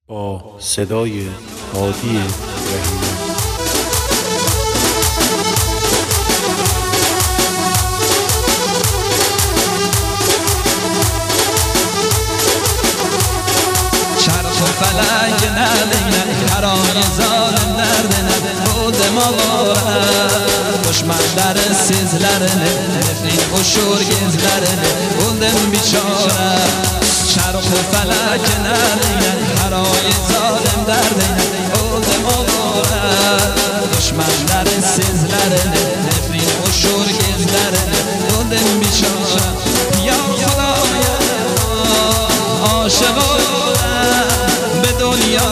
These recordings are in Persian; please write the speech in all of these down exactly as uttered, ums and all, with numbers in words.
با صدای هادی رحیمی. چرخ و فلک نده نده هرای ظالم نرده نده بود ما دشمن در سیزلرine nefrin o şorgezlerine buldum biçare çarx و فلک نده نده هرای ظالم دردine buldum آواره دشمن در سیزلرine nefrin o şorgezlerine buldum biçare یا خدایا عاشقانم به دنیا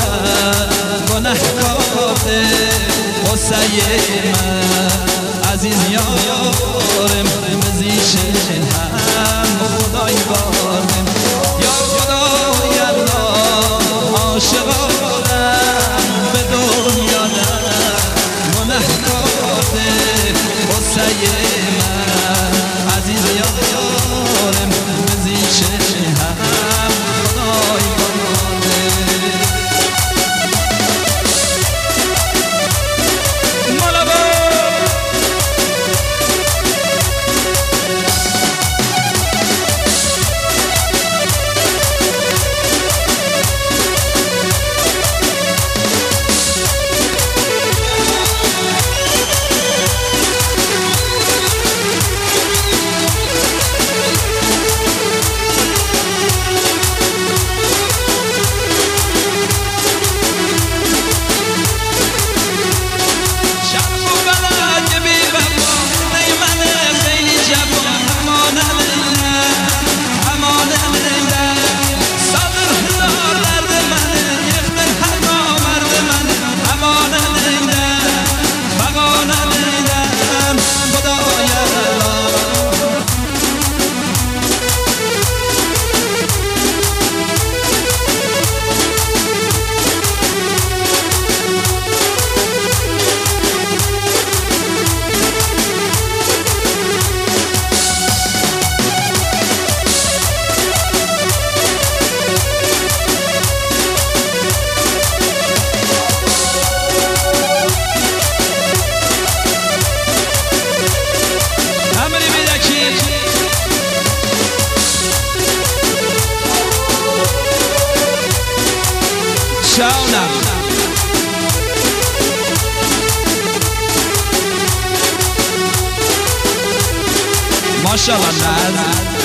گنهکاره قصه من عزیز یارم مزیشن هم خدای بارم یا خدای الله عاشقانم به دنیا گنهکاره قصه من عزیز یارم مزیشن هم خدای بارم ماشاءالله